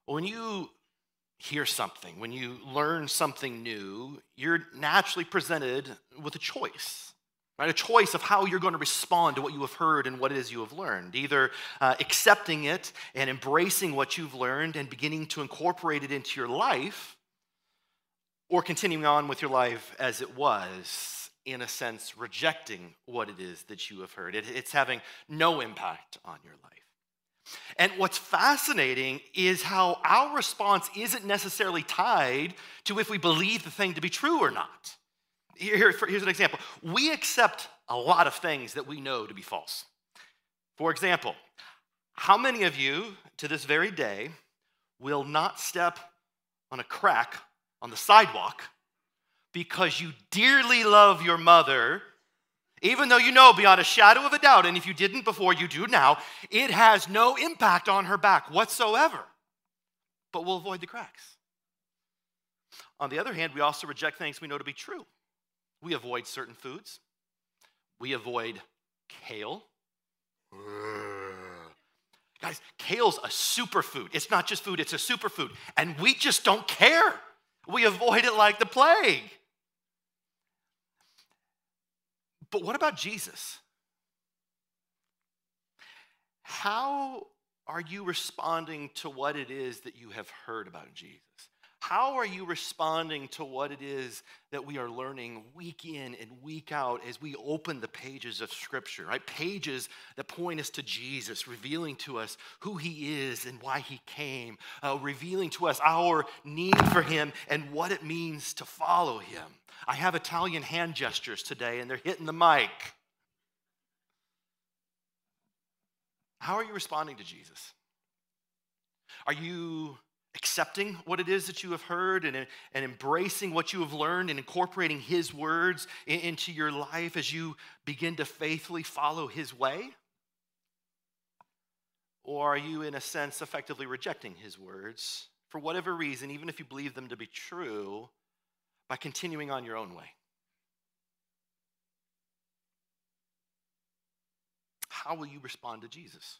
When you hear something, when you learn something new, you're naturally presented with a choice, right? A choice of how you're going to respond to what you have heard and what it is you have learned. Either accepting it and embracing what you've learned and beginning to incorporate it into your life, or continuing on with your life as it was, in a sense, rejecting what it is that you have heard. It's having no impact on your life. And what's fascinating is how our response isn't necessarily tied to if we believe the thing to be true or not. Here's an example. We accept a lot of things that we know to be false. For example, how many of you to this very day will not step on a crack on the sidewalk because you dearly love your mother, even though you know beyond a shadow of a doubt, and if you didn't before, you do now, it has no impact on her back whatsoever, but we'll avoid the cracks. On the other hand, we also reject things we know to be true. We avoid certain foods. We avoid kale. Guys, kale's a superfood. It's not just food, it's a superfood, and we just don't care. We avoid it like the plague. But what about Jesus? How are you responding to what it is that you have heard about Jesus? How are you responding to what it is that we are learning week in and week out as we open the pages of Scripture, right? Pages that point us to Jesus, revealing to us who he is and why he came, revealing to us our need for him and what it means to follow him. I have Italian hand gestures today, and they're hitting the mic. How are you responding to Jesus? Are you accepting what it is that you have heard and embracing what you have learned and incorporating his words into your life as you begin to faithfully follow his way? Or are you, in a sense, effectively rejecting his words for whatever reason, even if you believe them to be true, by continuing on your own way? How will you respond to Jesus?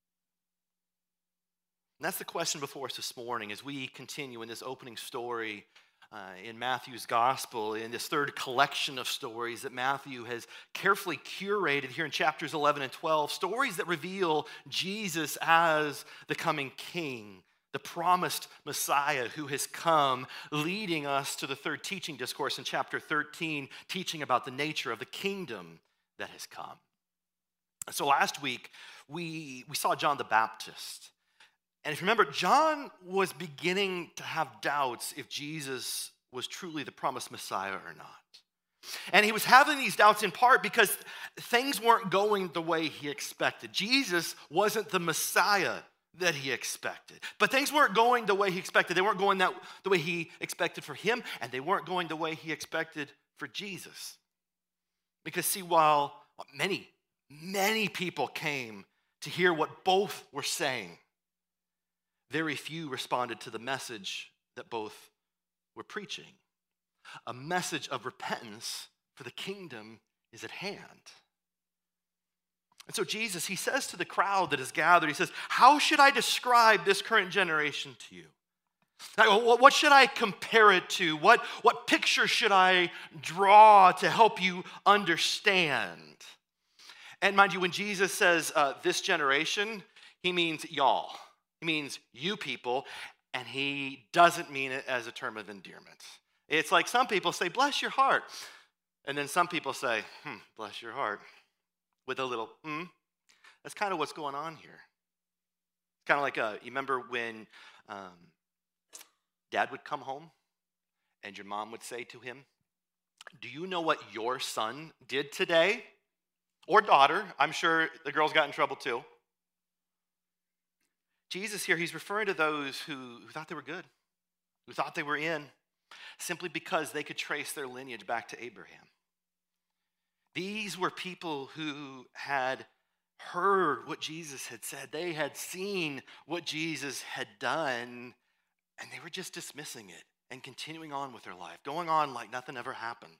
And that's the question before us this morning as we continue in this opening story in Matthew's gospel, in this third collection of stories that Matthew has carefully curated here in chapters 11 and 12, stories that reveal Jesus as the coming king, the promised Messiah who has come, leading us to the third teaching discourse in chapter 13, teaching about the nature of the kingdom that has come. So last week, we saw John the Baptist. And if you remember, John was beginning to have doubts if Jesus was truly the promised Messiah or not. And he was having these doubts in part because things weren't going the way he expected. Jesus wasn't the Messiah that he expected. But things weren't going the way he expected. They weren't going the way he expected for him, and they weren't going the way he expected for Jesus. Because see, while many people came to hear what both were saying, very few responded to the message that both were preaching. A message of repentance, for the kingdom is at hand. And so Jesus, he says to the crowd that is gathered, he says, how should I describe this current generation to you? What should I compare it to? What picture should I draw to help you understand? And mind you, when Jesus says this generation, he means y'all. He means you people, and he doesn't mean it as a term of endearment. It's like some people say, bless your heart. And then some people say, bless your heart, with a little, That's kind of what's going on here. It's kind of like, you remember when dad would come home and your mom would say to him, do you know what your son did today? Or daughter, I'm sure the girls got in trouble too. Jesus here, he's referring to those who thought they were good, who thought they were in, simply because they could trace their lineage back to Abraham. These were people who had heard what Jesus had said. They had seen what Jesus had done, and they were just dismissing it and continuing on with their life, going on like nothing ever happened.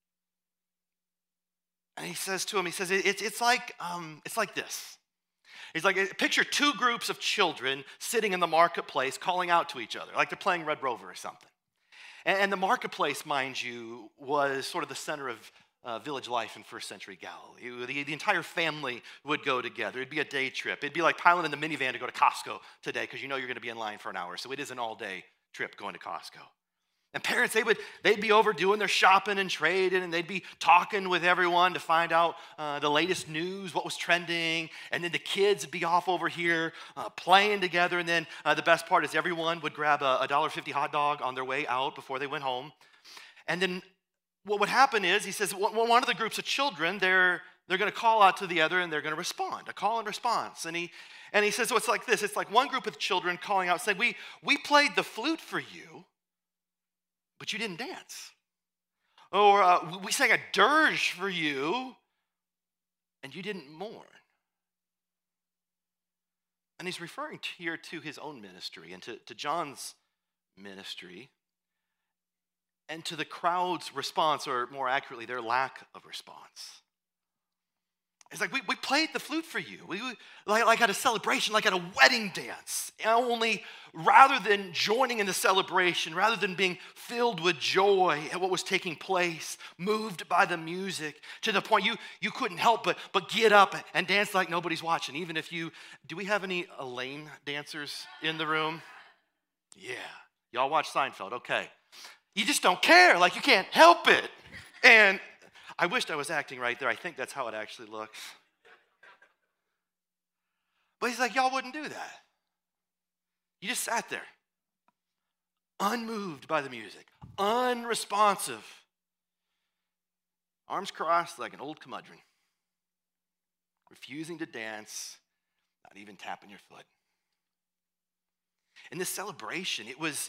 And he says to him, it's like this. He's like, picture two groups of children sitting in the marketplace calling out to each other, like they're playing Red Rover or something. And the marketplace, mind you, was sort of the center of village life in first century Galilee. The entire family would go together. It'd be a day trip. It'd be like piling in the minivan to go to Costco today because you know you're going to be in line for an hour. So it is an all-day trip going to Costco. And parents, they'd be over doing their shopping and trading, and they'd be talking with everyone to find out the latest news, what was trending. And then the kids would be off over here playing together. And then the best part is everyone would grab a $1.50 hot dog on their way out before they went home. And then what would happen is, he says, one of the groups of children, they're going to call out to the other, and they're going to respond, a call and response. And he says, so it's like this. It's like one group of children calling out, saying, we played the flute for you, but you didn't dance. Or we sang a dirge for you, and you didn't mourn. And he's referring here to his own ministry and to John's ministry and to the crowd's response, or more accurately, their lack of response. It's like, we played the flute for you. We like at a celebration, like at a wedding dance. Only rather than joining in the celebration, rather than being filled with joy at what was taking place, moved by the music, to the point you couldn't help but get up and dance like nobody's watching. Even if do we have any Elaine dancers in the room? Yeah. Y'all watch Seinfeld, okay. You just don't care, like you can't help it. And I wished I was acting right there. I think that's how it actually looks. But he's like, y'all wouldn't do that. You just sat there, unmoved by the music, unresponsive, arms crossed like an old curmudgeon, refusing to dance, not even tapping your foot. In this celebration,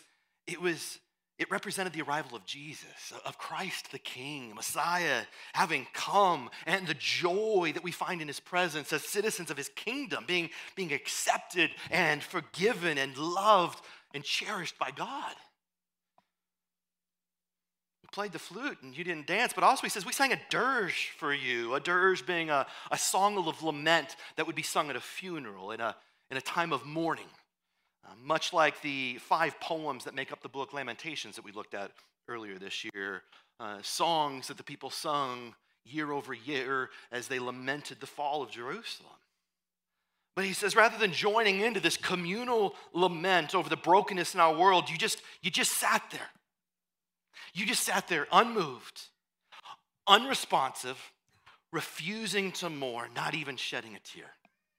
it represented the arrival of Jesus, of Christ the King, Messiah, having come, and the joy that we find in his presence as citizens of his kingdom, being accepted and forgiven and loved and cherished by God. We played the flute and you didn't dance, but also he says we sang a dirge for you, a dirge being a song of lament that would be sung at a funeral in a time of mourning. Much like the 5 poems that make up the book Lamentations that we looked at earlier this year, songs that the people sung year over year as they lamented the fall of Jerusalem. But he says, rather than joining into this communal lament over the brokenness in our world, you just sat there. You just sat there unmoved, unresponsive, refusing to mourn, not even shedding a tear.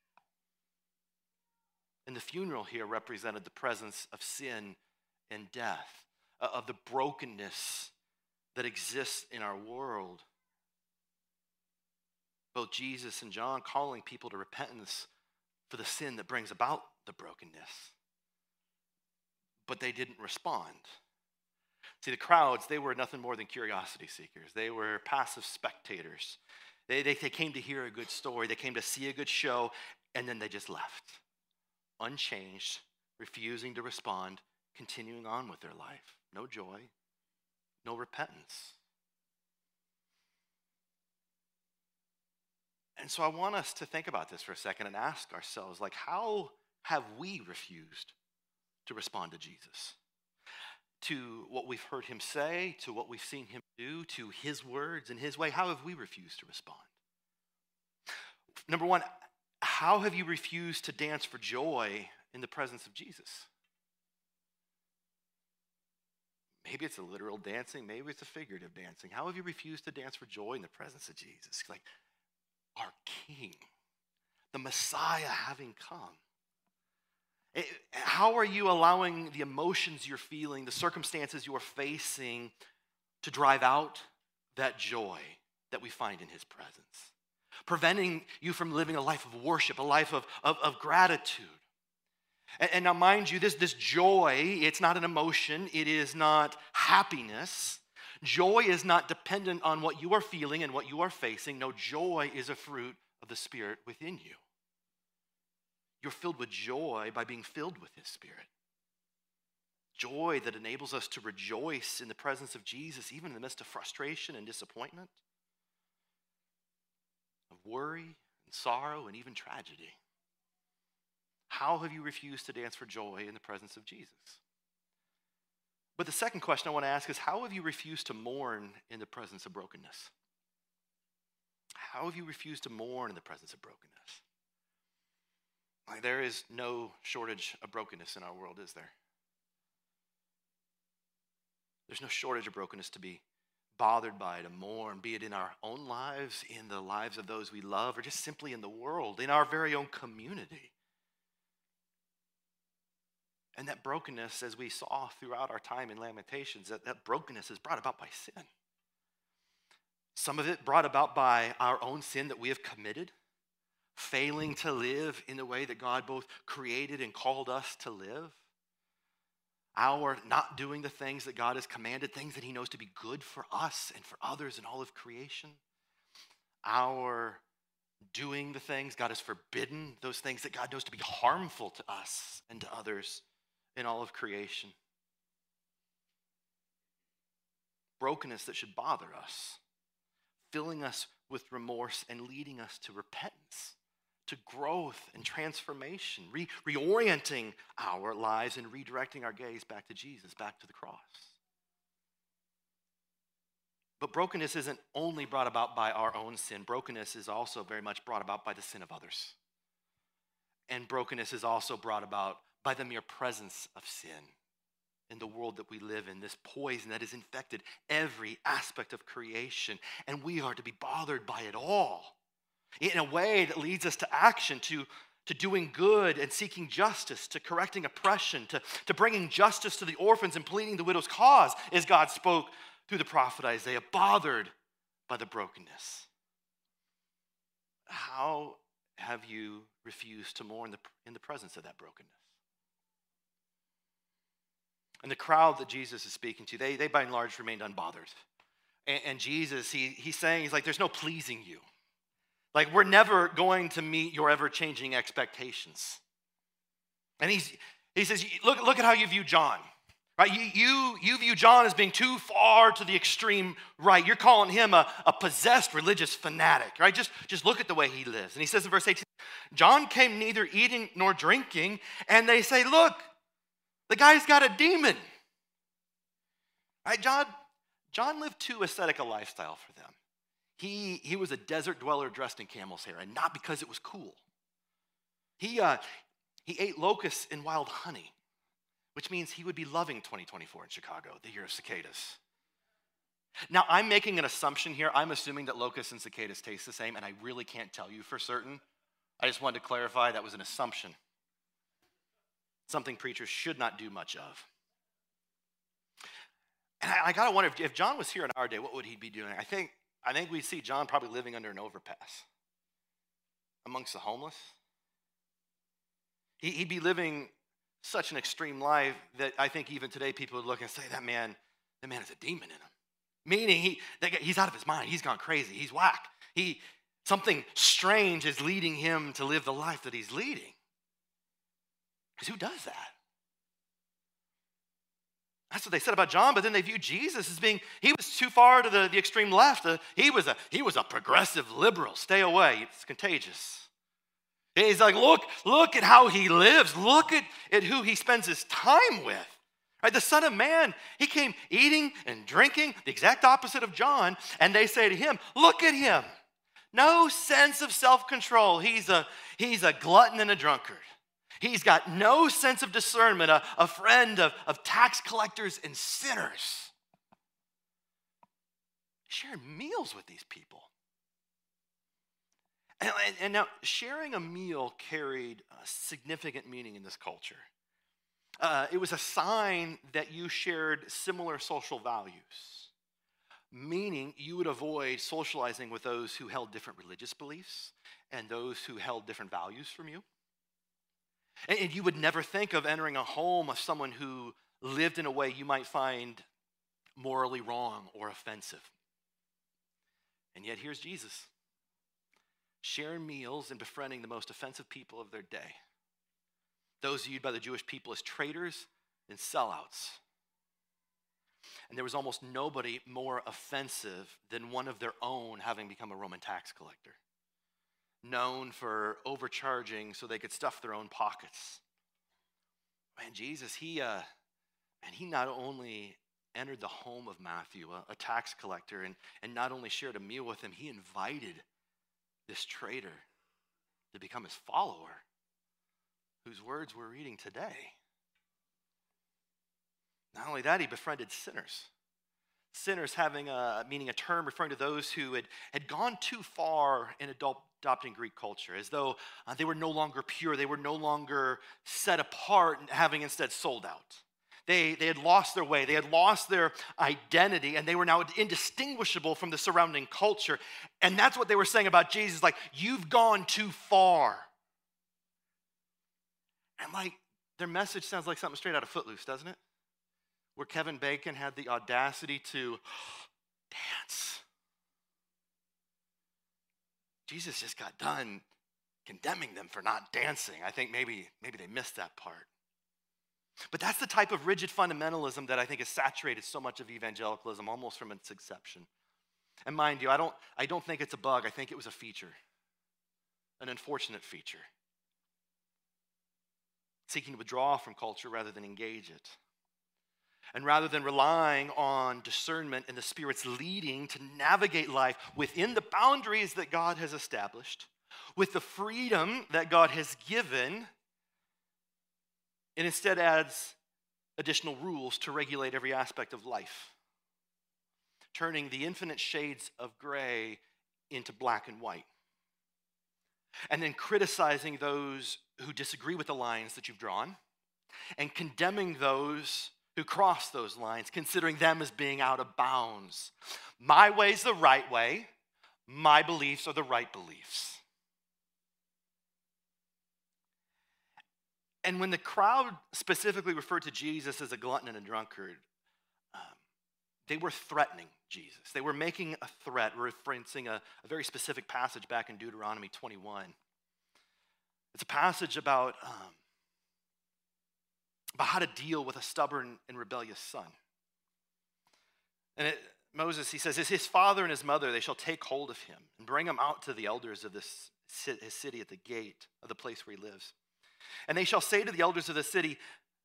And the funeral here represented the presence of sin and death, of the brokenness that exists in our world. Both Jesus and John calling people to repentance for the sin that brings about the brokenness. But they didn't respond. See, the crowds, they were nothing more than curiosity seekers. They were passive spectators. They came to hear a good story. They came to see a good show, and then they just left. Unchanged, refusing to respond, continuing on with their life. No joy, no repentance. And so I want us to think about this for a second and ask ourselves, like, how have we refused to respond to Jesus? To what we've heard him say, to what we've seen him do, to his words and his way, how have we refused to respond? Number one, how have you refused to dance for joy in the presence of Jesus? Maybe it's a literal dancing, maybe it's a figurative dancing. How have you refused to dance for joy in the presence of Jesus? Like our King, the Messiah having come. How are you allowing the emotions you're feeling, the circumstances you're facing to drive out that joy that we find in his presence? Preventing you from living a life of worship, a life of gratitude. And now mind you, this joy, it's not an emotion, it is not happiness. Joy is not dependent on what you are feeling and what you are facing. No, joy is a fruit of the Spirit within you. You're filled with joy by being filled with his Spirit. Joy that enables us to rejoice in the presence of Jesus, even in the midst of frustration and disappointment, of worry and sorrow and even tragedy. How have you refused to dance for joy in the presence of Jesus? But the second question I want to ask is, how have you refused to mourn in the presence of brokenness? How have you refused to mourn in the presence of brokenness? Like, there is no shortage of brokenness in our world, is there? There's no shortage of brokenness to be bothered by, to mourn, be it in our own lives, in the lives of those we love, or just simply in the world, in our very own community. And that brokenness, as we saw throughout our time in Lamentations, that brokenness is brought about by sin. Some of it brought about by our own sin that we have committed, failing to live in the way that God both created and called us to live. Our not doing the things that God has commanded, things that he knows to be good for us and for others and all of creation. Our doing the things God has forbidden, those things that God knows to be harmful to us and to others in all of creation. Brokenness that should bother us, filling us with remorse and leading us to repentance, to growth and transformation, reorienting our lives and redirecting our gaze back to Jesus, back to the cross. But brokenness isn't only brought about by our own sin. Brokenness is also very much brought about by the sin of others. And brokenness is also brought about by the mere presence of sin in the world that we live in, this poison that has infected every aspect of creation. And we are to be bothered by it all in a way that leads us to action, to doing good and seeking justice, to correcting oppression, to bringing justice to the orphans and pleading the widow's cause, as God spoke through the prophet Isaiah, bothered by the brokenness. How have you refused to mourn in the presence of that brokenness? And the crowd that Jesus is speaking to, they by and large remained unbothered. And Jesus, he's saying, he's like, there's no pleasing you. Like, we're never going to meet your ever-changing expectations. And he says, look at how you view John. Right? You view John as being too far to the extreme right. You're calling him a possessed religious fanatic, right? Just look at the way he lives. And he says in verse 18, John came neither eating nor drinking, and they say, look, the guy's got a demon. Right? John lived too ascetic a lifestyle for them. He was a desert dweller dressed in camel's hair, and not because it was cool. He ate locusts and wild honey, which means he would be loving 2024 in Chicago, the year of cicadas. Now, I'm making an assumption here. I'm assuming that locusts and cicadas taste the same, and I really can't tell you for certain. I just wanted to clarify that was an assumption. Something preachers should not do much of. And I gotta wonder, if John was here in our day, what would he be doing? I think we see John probably living under an overpass amongst the homeless. He'd be living such an extreme life that I think even today people would look and say, that man has a demon in him. Meaning he's out of his mind. He's gone crazy. He's whack. Something strange is leading him to live the life that he's leading. Because who does that? That's what they said about John, but then they viewed Jesus as being, he was too far to the extreme left. He was a progressive liberal. Stay away. It's contagious. He's like, look at how he lives. Look at who he spends his time with. Right? The Son of Man, he came eating and drinking, the exact opposite of John, and they say to him, look at him. No sense of self-control. He's a glutton and a drunkard. He's got no sense of discernment, a friend of tax collectors and sinners. Sharing meals with these people. And now, sharing a meal carried a significant meaning in this culture. It was a sign that you shared similar social values, meaning you would avoid socializing with those who held different religious beliefs and those who held different values from you. And you would never think of entering a home of someone who lived in a way you might find morally wrong or offensive. And yet here's Jesus, sharing meals and befriending the most offensive people of their day. Those viewed by the Jewish people as traitors and sellouts. And there was almost nobody more offensive than one of their own having become a Roman tax collector. known for overcharging so they could stuff their own pockets. Man, Jesus, he not only entered the home of Matthew, a tax collector, and not only shared a meal with him, he invited this traitor to become his follower, whose words we're reading today. Not only that, he befriended sinners. Sinners meaning a term referring to those who had gone too far in adopting Greek culture, as though they were no longer pure, they were no longer set apart, having instead sold out. They had lost their way, they had lost their identity, and they were now indistinguishable from the surrounding culture. And that's what they were saying about Jesus, like, you've gone too far. And like, their message sounds like something straight out of Footloose, doesn't it? Where Kevin Bacon had the audacity to dance. Jesus just got done condemning them for not dancing. I think maybe they missed that part. But that's the type of rigid fundamentalism that I think has saturated so much of evangelicalism, almost from its inception. And mind you, I don't think it's a bug. I think it was a feature, an unfortunate feature. Seeking to withdraw from culture rather than engage it. And rather than relying on discernment and the Spirit's leading to navigate life within the boundaries that God has established, with the freedom that God has given, it instead adds additional rules to regulate every aspect of life, turning the infinite shades of gray into black and white, and then criticizing those who disagree with the lines that you've drawn, and condemning those who cross those lines, considering them as being out of bounds. My way's the right way. My beliefs are the right beliefs. And when the crowd specifically referred to Jesus as a glutton and a drunkard, they were threatening Jesus. They were making a threat, referencing a very specific passage back in Deuteronomy 21. It's a passage about how to deal with a stubborn and rebellious son. And Moses, he says, his father and his mother, they shall take hold of him and bring him out to the elders of his city at the gate of the place where he lives. And they shall say to the elders of the city,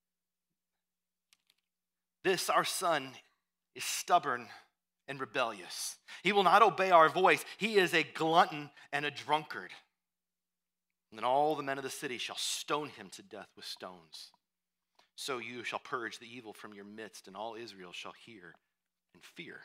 this our son is stubborn and rebellious. He will not obey our voice. He is a glutton and a drunkard. And then all the men of the city shall stone him to death with stones. So you shall purge the evil from your midst, and all Israel shall hear and fear.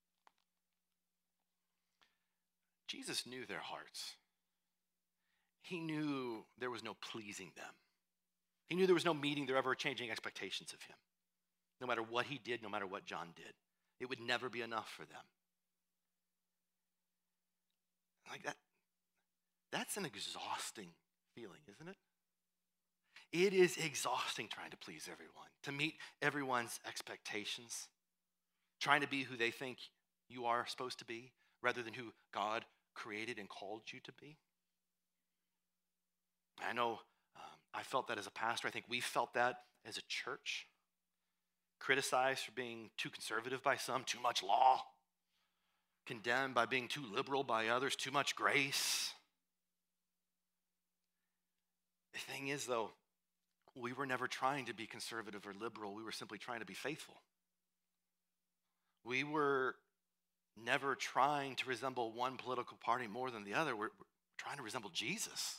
Jesus knew their hearts. He knew there was no pleasing them. He knew there was no meeting their ever-changing expectations of him. No matter what he did, no matter what John did, it would never be enough for them. Like that's an exhausting feeling, isn't it? It is exhausting trying to please everyone, to meet everyone's expectations, trying to be who they think you are supposed to be, rather than who God created and called you to be. I know I felt that as a pastor. I think we felt that as a church. Criticized for being too conservative by some, too much law. Condemned by being too liberal by others, too much grace. The thing is, though, we were never trying to be conservative or liberal. We were simply trying to be faithful. We were never trying to resemble one political party more than the other. We're trying to resemble Jesus.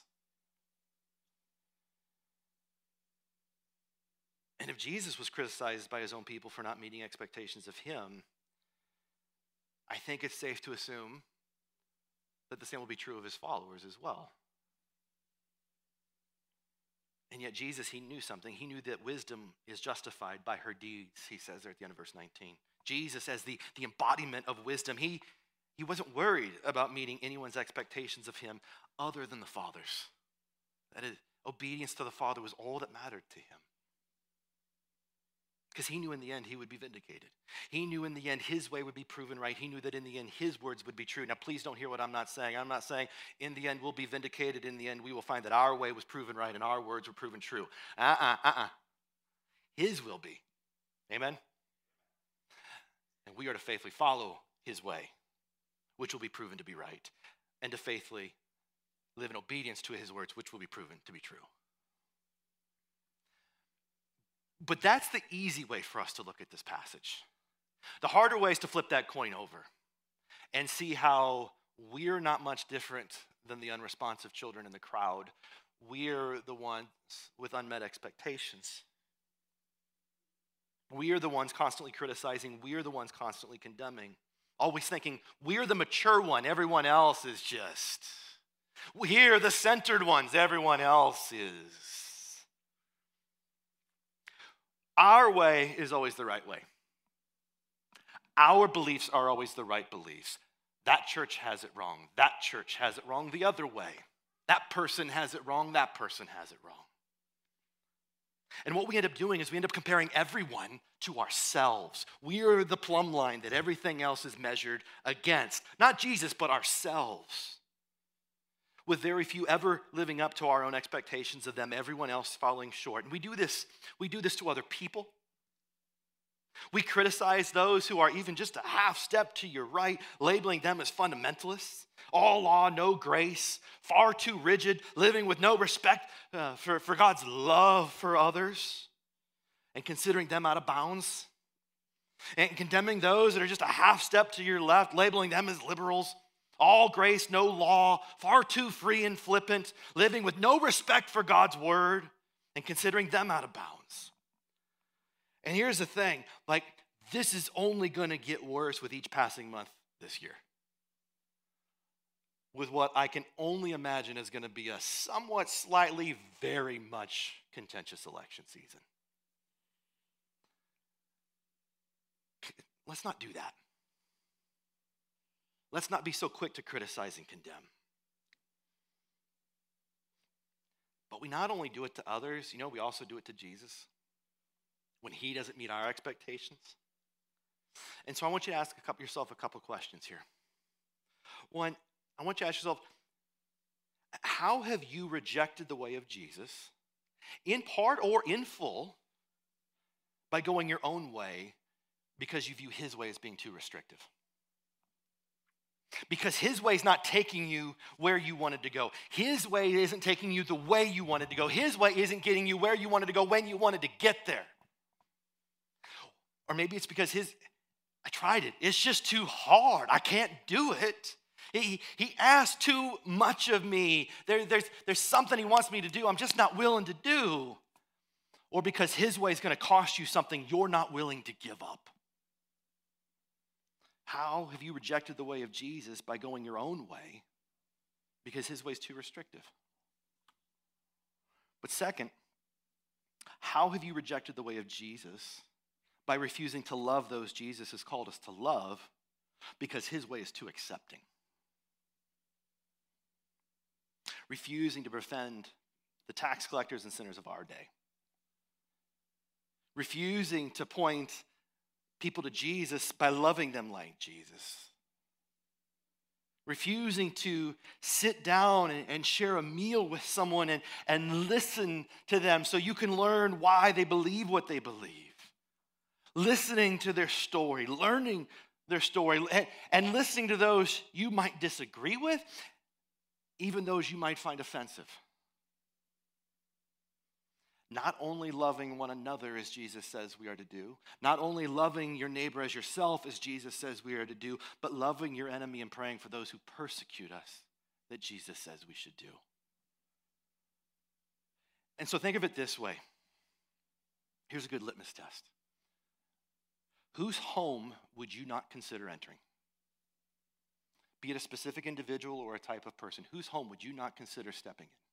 And if Jesus was criticized by his own people for not meeting expectations of him, I think it's safe to assume that the same will be true of his followers as well. And yet Jesus, he knew something. He knew that wisdom is justified by her deeds, he says there at the end of verse 19. Jesus, as the embodiment of wisdom, he wasn't worried about meeting anyone's expectations of him other than the Father's. That is, obedience to the Father was all that mattered to him. Because he knew in the end he would be vindicated. He knew in the end his way would be proven right. He knew that in the end his words would be true. Now please don't hear what I'm not saying. I'm not saying in the end we'll be vindicated. In the end we will find that our way was proven right and our words were proven true. His will be. Amen? And we are to faithfully follow his way, which will be proven to be right, and to faithfully live in obedience to his words, which will be proven to be true. But that's the easy way for us to look at this passage. The harder way is to flip that coin over and see how we're not much different than the unresponsive children in the crowd. We're the ones with unmet expectations. We are the ones constantly criticizing. We are the ones constantly condemning. Always thinking, we're the mature one. Everyone else is just. We're the centered ones. Everyone else is. Our way is always the right way. Our beliefs are always the right beliefs. That church has it wrong. That church has it wrong the other way. That person has it wrong. That person has it wrong. And what we end up doing is we end up comparing everyone to ourselves. We are the plumb line that everything else is measured against. Not Jesus, but ourselves. With very few ever living up to our own expectations of them, everyone else falling short. And we do this to other people. We criticize those who are even just a half step to your right, labeling them as fundamentalists. All law, no grace, far too rigid, living with no respect for God's love for others, and considering them out of bounds. And condemning those that are just a half step to your left, labeling them as liberals. All grace, no law, far too free and flippant, living with no respect for God's word, and considering them out of bounds. And here's the thing, this is only going to get worse with each passing month this year. With what I can only imagine is going to be a somewhat slightly, very much contentious election season. Let's not do that. Let's not be so quick to criticize and condemn. But we not only do it to others, we also do it to Jesus when he doesn't meet our expectations. And so I want you to ask yourself a couple questions here. One, I want you to ask yourself, how have you rejected the way of Jesus, in part or in full, by going your own way because you view his way as being too restrictive? Because his way is not taking you where you wanted to go. His way isn't taking you the way you wanted to go. His way isn't getting you where you wanted to go when you wanted to get there. Or maybe it's because I tried it. It's just too hard. I can't do it. He asked too much of me. There's something he wants me to do I'm just not willing to do. Or because his way is going to cost you something you're not willing to give up. How have you rejected the way of Jesus by going your own way because his way is too restrictive? But second, how have you rejected the way of Jesus by refusing to love those Jesus has called us to love because his way is too accepting? Refusing to befriend the tax collectors and sinners of our day. Refusing to point people to Jesus by loving them like Jesus. Refusing to sit down and share a meal with someone and listen to them so you can learn why they believe what they believe. Listening to their story, learning their story, and listening to those you might disagree with, even those you might find offensive. Not only loving one another as Jesus says we are to do, not only loving your neighbor as yourself as Jesus says we are to do, but loving your enemy and praying for those who persecute us that Jesus says we should do. And so think of it this way. Here's a good litmus test. Whose home would you not consider entering? Be it a specific individual or a type of person, whose home would you not consider stepping in?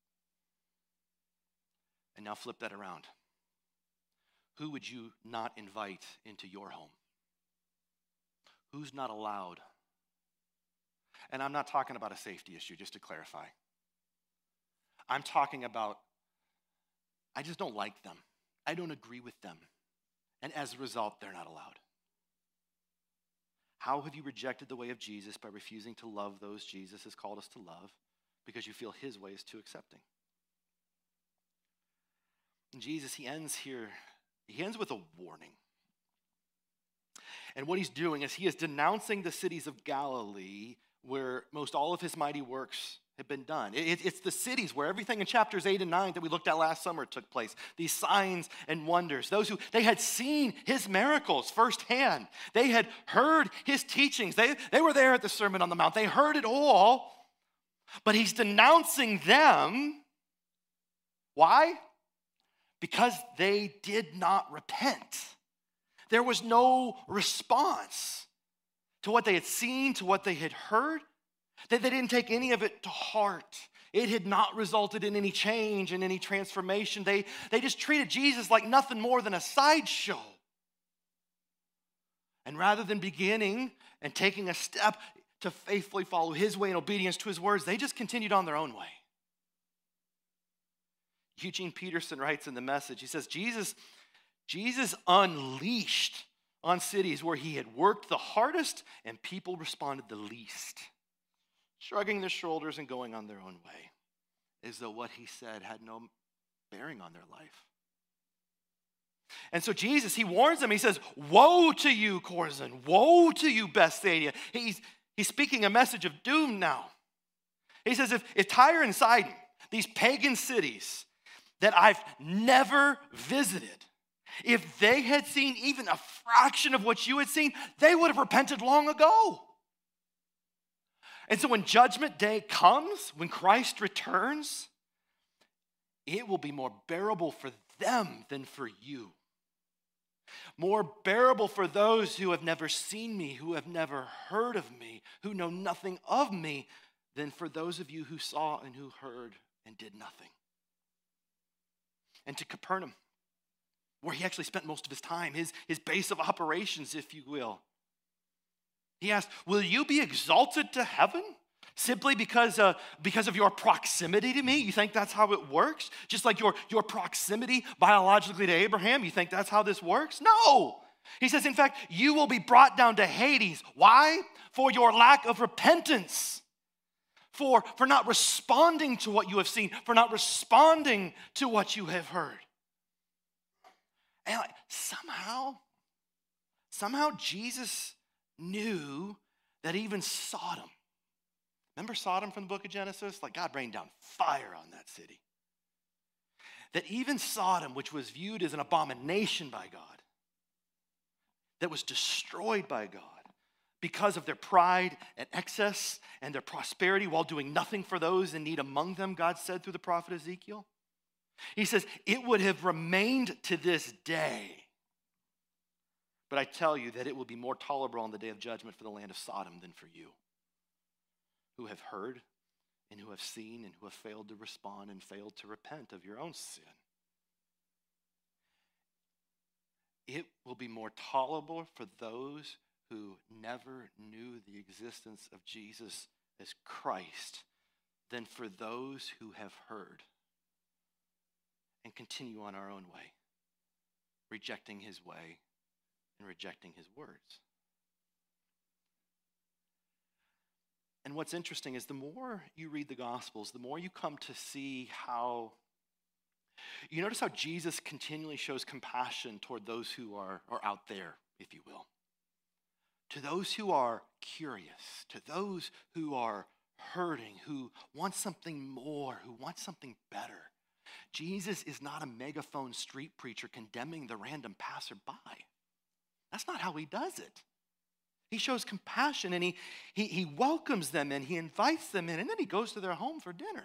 And now flip that around. Who would you not invite into your home? Who's not allowed? And I'm not talking about a safety issue, just to clarify. I'm talking about, I just don't like them. I don't agree with them. And as a result, they're not allowed. How have you rejected the way of Jesus by refusing to love those Jesus has called us to love because you feel his way is too accepting? And Jesus, he ends with a warning. And what he's doing is he is denouncing the cities of Galilee where most all of his mighty works had been done. It's the cities where everything in chapters 8 and 9 that we looked at last summer took place. These signs and wonders. Those who, they had seen his miracles firsthand. They had heard his teachings. They were there at the Sermon on the Mount. They heard it all. But he's denouncing them. Why? Because they did not repent. There was no response to what they had seen, to what they had heard. They didn't take any of it to heart. It had not resulted in any change and any transformation. They just treated Jesus like nothing more than a sideshow. And rather than beginning and taking a step to faithfully follow his way in obedience to his words, they just continued on their own way. Eugene Peterson writes in The Message, he says, Jesus unleashed on cities where he had worked the hardest and people responded the least, shrugging their shoulders and going on their own way, as though what he said had no bearing on their life. And so Jesus, he warns them, he says, woe to you, Chorazin, woe to you, Bethsaida. He's speaking a message of doom now. He says, if Tyre and Sidon, these pagan cities that I've never visited, if they had seen even a fraction of what you had seen, they would have repented long ago. And so when judgment day comes, when Christ returns, it will be more bearable for them than for you. More bearable for those who have never seen me, who have never heard of me, who know nothing of me, than for those of you who saw and who heard and did nothing. And to Capernaum, where he actually spent most of his time, his base of operations, if you will. He asked, will you be exalted to heaven simply because of your proximity to me? You think that's how it works? Just like your proximity biologically to Abraham, you think that's how this works? No. He says, in fact, you will be brought down to Hades. Why? For your lack of repentance. For not responding to what you have seen, for not responding to what you have heard. And somehow Jesus knew that even Sodom, remember Sodom from the book of Genesis? Like God rained down fire on that city. That even Sodom, which was viewed as an abomination by God, that was destroyed by God because of their pride and excess and their prosperity while doing nothing for those in need among them, God said through the prophet Ezekiel. He says, it would have remained to this day. But I tell you that it will be more tolerable on the day of judgment for the land of Sodom than for you, who have heard and who have seen and who have failed to respond and failed to repent of your own sin. It will be more tolerable for those who never knew the existence of Jesus as Christ than for those who have heard and continue on our own way, rejecting his way and rejecting his words. And what's interesting is the more you read the Gospels, the more you come to see how, you notice how Jesus continually shows compassion toward those who are out there, if you will. To those who are curious, to those who are hurting, who want something more, who want something better. Jesus is not a megaphone street preacher condemning the random passerby. That's not how he does it. He shows compassion and he welcomes them and he invites them in and then he goes to their home for dinner.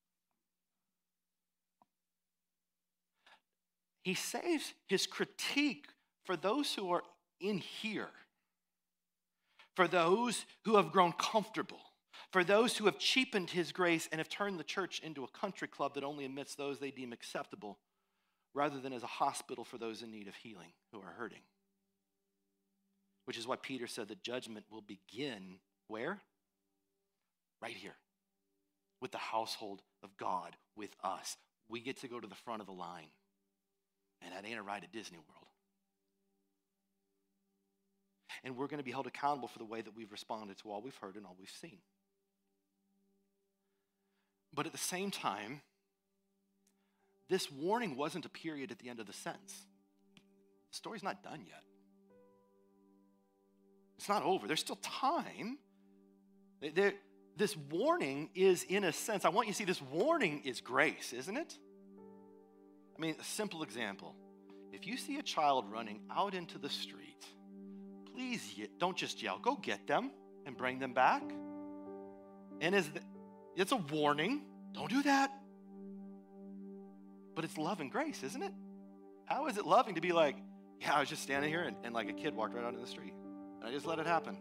He saves his critique for those who are in here, for those who have grown comfortable, for those who have cheapened his grace and have turned the church into a country club that only admits those they deem acceptable, rather than as a hospital for those in need of healing who are hurting. Which is why Peter said that judgment will begin where? Right here, with the household of God, with us. We get to go to the front of the line, and that ain't a ride at Disney World. And we're going to be held accountable for the way that we've responded to all we've heard and all we've seen. But at the same time, this warning wasn't a period at the end of the sentence. The story's not done yet. It's not over. There's still time. this warning is, in a sense, I want you to see this warning is grace, isn't it? I mean, a simple example. If you see a child running out into the street, please don't just yell. Go get them and bring them back. And it's a warning. Don't do that. But it's love and grace, isn't it? How is it loving to be like, yeah, I was just standing here and like a kid walked right out in the street. And I just let it happen.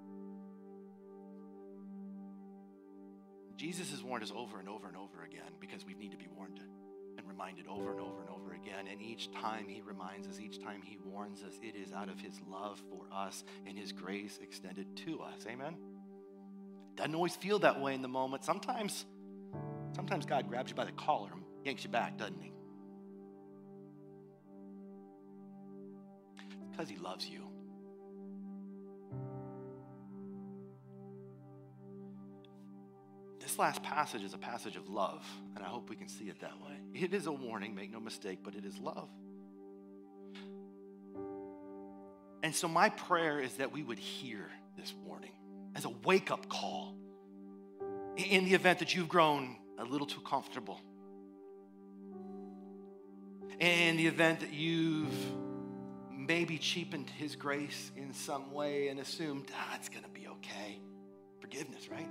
Jesus has warned us over and over and over again because we need to be warned and reminded over and over and over again. And each time he reminds us, each time he warns us, it is out of his love for us and his grace extended to us. Amen? Doesn't always feel that way in the moment. Sometimes God grabs you by the collar and yanks you back, doesn't he? It's because he loves you. This last passage is a passage of love, and I hope we can see it that way. It is a warning, make no mistake, but it is love. And so my prayer is that we would hear this warning as a wake-up call in the event that you've grown a little too comfortable, in the event that you've maybe cheapened his grace in some way and assumed, it's going to be okay. Forgiveness, right?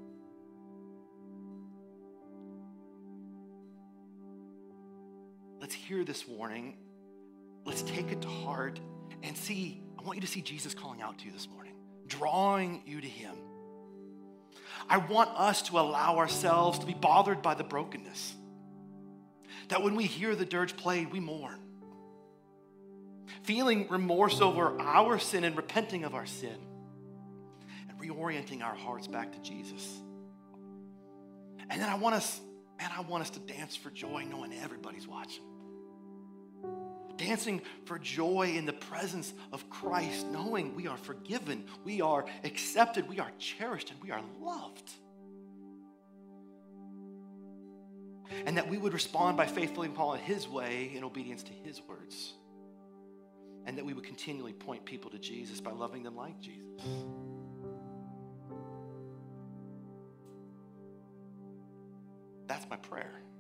Let's hear this warning. Let's take it to heart and see. I want you to see Jesus calling out to you this morning, drawing you to him. I want us to allow ourselves to be bothered by the brokenness. That when we hear the dirge played, we mourn. Feeling remorse over our sin and repenting of our sin. And reorienting our hearts back to Jesus. And then I want us to dance for joy knowing everybody's watching. Dancing for joy in the presence of Christ, knowing we are forgiven, we are accepted, we are cherished, and we are loved. And that we would respond by faithfully following his way in obedience to his words. And that we would continually point people to Jesus by loving them like Jesus. That's my prayer.